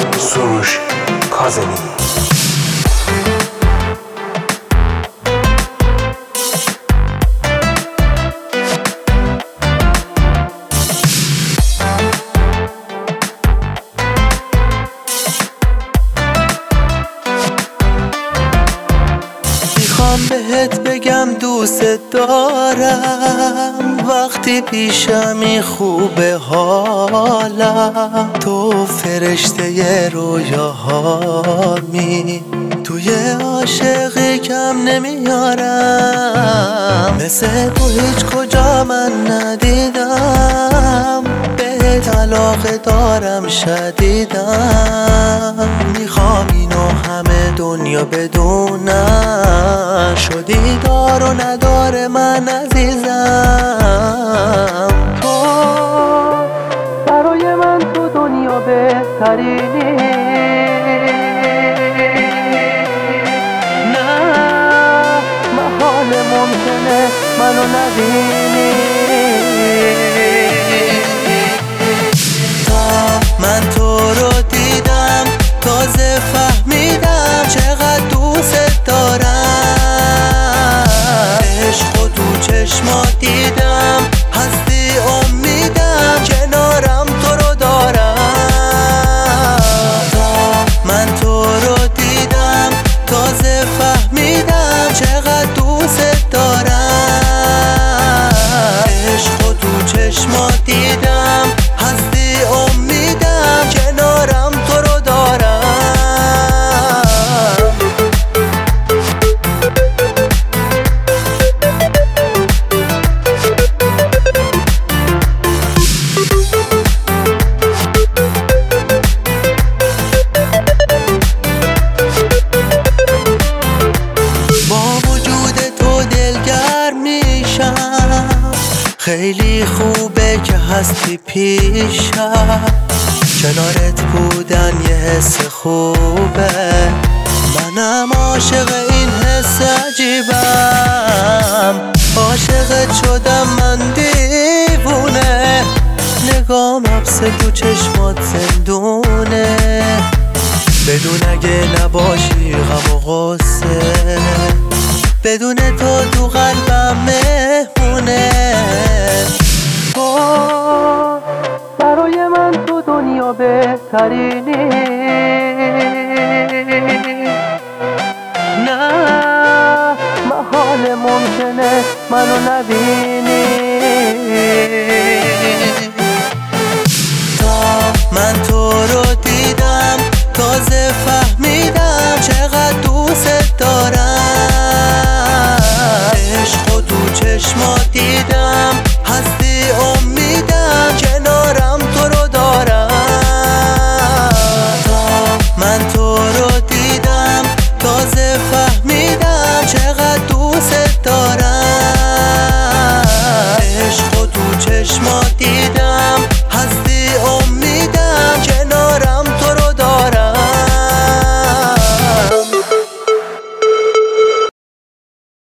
سروش کاظمی. بهت بگم دوست دارم، وقتی پیشمی خوبه حالم. تو فرشته رویاهامی، توی عاشقی کم نمیارم. مثل تو هیچ کجا من ندیدم، بهت علاقه دارم شدیدم. میخوام اینو همه دنیا بدونن، شدی دار و نداره من عزیزم. تو برای من تو دنیا بهترینی، نه محال ممکنه منو نبینی. تا من تو رو دیدم تازه فهمیدم چقدر دوست دارم. عشق و تو چشمات دیدم، هستی امیدم، کنارم تو رو دارم. تا من تو رو دیدم تازه فهمیدم چقدر دوست دارم. عشق و تو چشمات دیدم، هستی امیدم، کنارم تو رو دارم. خیلی خوبه که هستی پیشم، کنارت بودن یه حس خوبه. منم عاشق این حس عجیبم، عاشقت شدم من دیوونه. نگام حبس تو چشمات زندونه، بدون اگه نباشی غم و غصه، بدون تو قلبم مهمونه. تو برای من تو دنیا بهترینی، نه محال ممکنه منو نبینی.